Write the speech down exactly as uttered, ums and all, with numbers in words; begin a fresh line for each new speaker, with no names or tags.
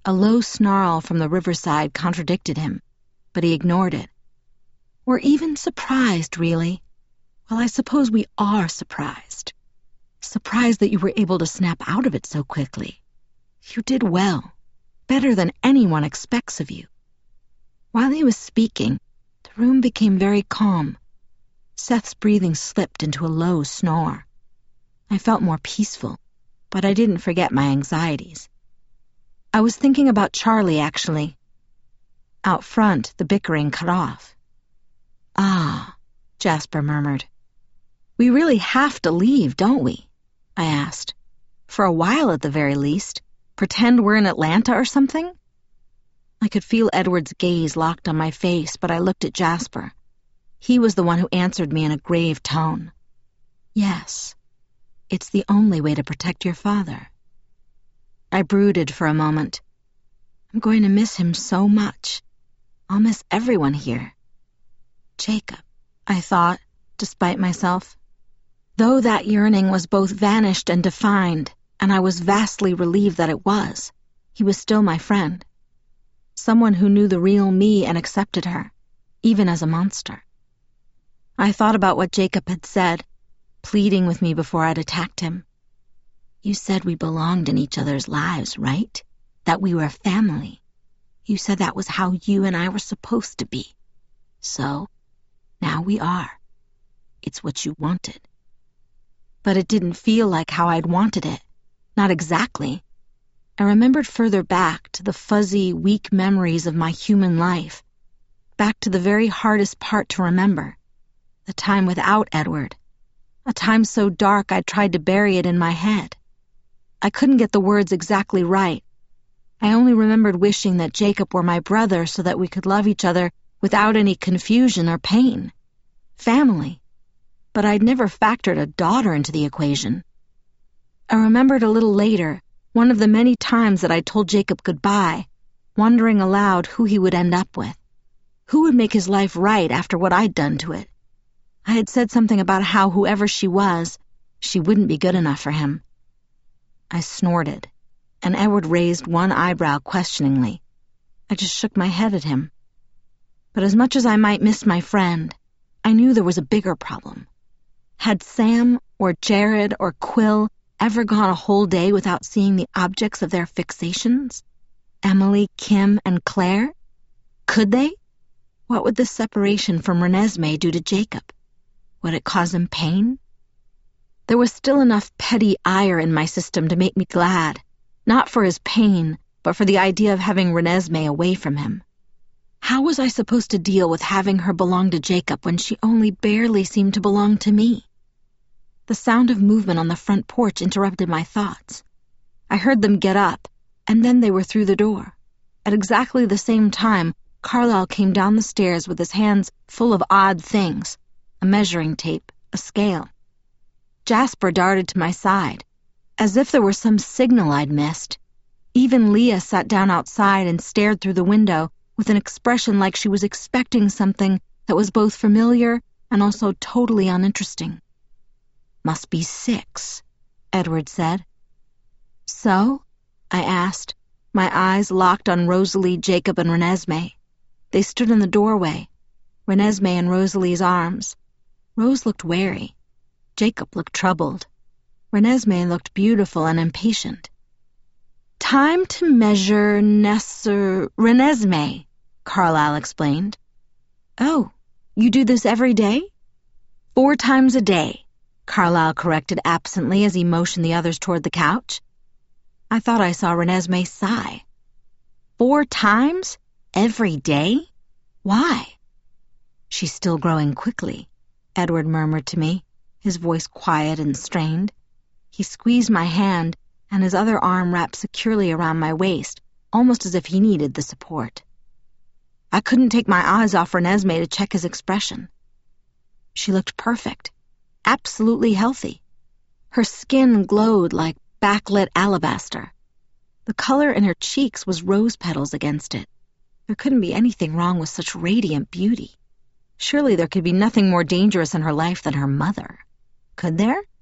A low snarl from the riverside contradicted him, but he ignored it. Or even surprised, really. Well, I suppose we are surprised. Surprised that you were able to snap out of it so quickly. You did well, better than anyone expects of you. While he was speaking, the room became very calm. Seth's breathing slipped into a low snore. I felt more peaceful, but I didn't forget my anxieties. I was thinking about Charlie, actually. Out front, the bickering cut off. Ah, Jasper murmured. We really have to leave, don't we? I asked. For a while at the very least. Pretend we're in Atlanta or something? I could feel Edward's gaze locked on my face, but I looked at Jasper. He was the one who answered me in a grave tone. Yes, it's the only way to protect your father. I brooded for a moment. I'm going to miss him so much. I'll miss everyone here. Jacob, I thought, despite myself. Though that yearning was both vanished and defined, and I was vastly relieved that it was, he was still my friend. Someone who knew the real me and accepted her, even as a monster. I thought about what Jacob had said, pleading with me before I'd attacked him. You said we belonged in each other's lives, right? That we were family. You said that was how you and I were supposed to be. So, now we are. It's what you wanted. But it didn't feel like how I'd wanted it. Not exactly. I remembered further back to the fuzzy, weak memories of my human life. Back to the very hardest part to remember. The time without Edward. A time so dark I tried to bury it in my head. I couldn't get the words exactly right. I only remembered wishing that Jacob were my brother so that we could love each other without any confusion or pain. Family. But I'd never factored a daughter into the equation. I remembered a little later, one of the many times that I told Jacob goodbye, wondering aloud who he would end up with. Who would make his life right after what I'd done to it? I had said something about how whoever she was, she wouldn't be good enough for him. I snorted, and Edward raised one eyebrow questioningly. I just shook my head at him. But as much as I might miss my friend, I knew there was a bigger problem. Had Sam or Jared or Quill ever gone a whole day without seeing the objects of their fixations? Emily, Kim, and Claire? Could they? What would this separation from Renesmee do to Jacob? Would it cause him pain? There was still enough petty ire in my system to make me glad, not for his pain, but for the idea of having Renesmee away from him. How was I supposed to deal with having her belong to Jacob when she only barely seemed to belong to me? The sound of movement on the front porch interrupted my thoughts. I heard them get up, and then they were through the door. At exactly the same time, Carlisle came down the stairs with his hands full of odd things, a measuring tape, a scale. Jasper darted to my side, as if there were some signal I'd missed. Even Leah sat down outside and stared through the window with an expression like she was expecting something that was both familiar and also totally uninteresting. Must be six, Edward said. So? I asked, my eyes locked on Rosalie, Jacob, and Renesmee. They stood in the doorway, Renesmee in Rosalie's arms. Rose looked wary. Jacob looked troubled. Renesmee looked beautiful and impatient. Time to measure Nesser Renesmee, Carlisle explained. Oh, you do this every day? Four times a day, Carlisle corrected absently as he motioned the others toward the couch. I thought I saw Renesmee sigh. Four times? Every day? Why? She's still growing quickly, Edward murmured to me, his voice quiet and strained. He squeezed my hand, and his other arm wrapped securely around my waist, almost as if he needed the support. I couldn't take my eyes off Renesmee to check his expression. She looked perfect, absolutely healthy. Her skin glowed like backlit alabaster. The color in her cheeks was rose petals against it. There couldn't be anything wrong with such radiant beauty. Surely there could be nothing more dangerous in her life than her mother. Could there?